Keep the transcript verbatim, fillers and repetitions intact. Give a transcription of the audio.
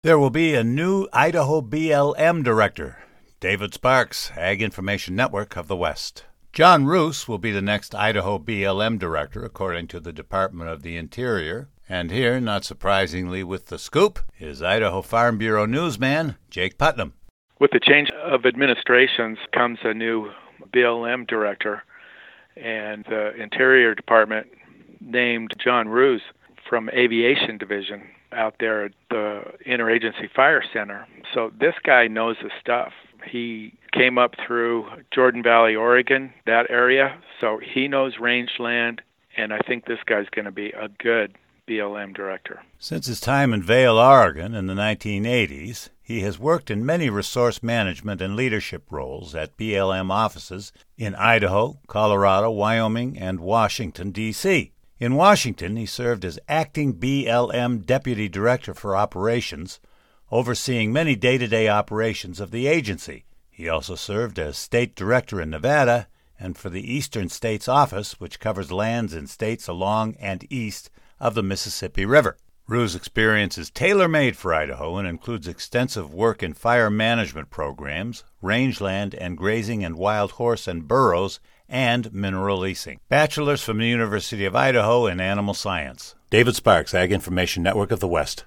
There will be a new Idaho B L M director. David Sparks, Ag Information Network of the West. John Roos will be the next Idaho B L M director, according to the Department of the Interior. And here, not surprisingly, with the scoop, is Idaho Farm Bureau newsman Jake Putnam. With the change of administrations comes a new B L M director, and the Interior Department named John Roos from Aviation Division out there at the Interagency Fire Center. So this guy knows his stuff. He came up through Jordan Valley, Oregon, that area, so he knows rangeland, and I think this guy's going to be a good B L M director. Since his time in Vail, Oregon in the nineteen eighties, he has worked in many resource management and leadership roles at B L M offices in Idaho, Colorado, Wyoming, and Washington, D C In Washington, he served as acting B L M Deputy Director for Operations, overseeing many day-to-day operations of the agency. He also served as State Director in Nevada and for the Eastern States Office, which covers lands in states along and east of the Mississippi River. Roos' experience is tailor-made for Idaho and includes extensive work in fire management programs, rangeland and grazing and wild horse and burros, and mineral leasing. Bachelor's from the University of Idaho in Animal Science. David Sparks, Ag Information Network of the West.